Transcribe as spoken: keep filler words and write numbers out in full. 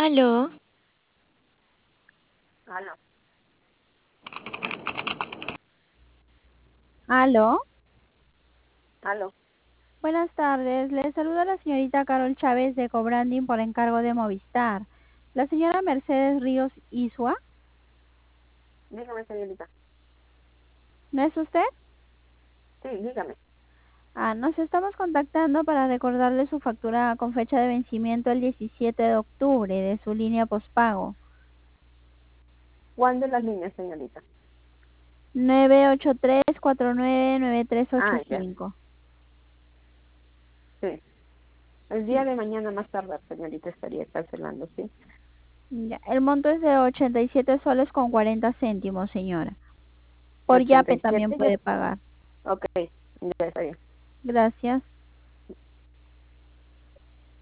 Aló, Aló. Aló, Aló. buenas tardes. Le saluda la señorita Carol Chávez de Cobranding por encargo de Movistar. La señora Mercedes Ríos Isua, Dígame, señorita. ¿no es usted? Sí, dígame. Ah, nos estamos contactando para recordarle su factura con fecha de vencimiento el diecisiete de octubre de su línea postpago. ¿Cuál de las líneas, señorita? nueve ocho tres cuatro nueve nueve tres ocho Ah, ya. cinco. Sí. El día Sí, de mañana más tarde, señorita, estaría cancelando, ¿sí? ya. El monto es de ochenta y siete soles con cuarenta céntimos, señora. Por ochenta Yape y también siete ya. puede pagar. Ok, ya está bien. Gracias.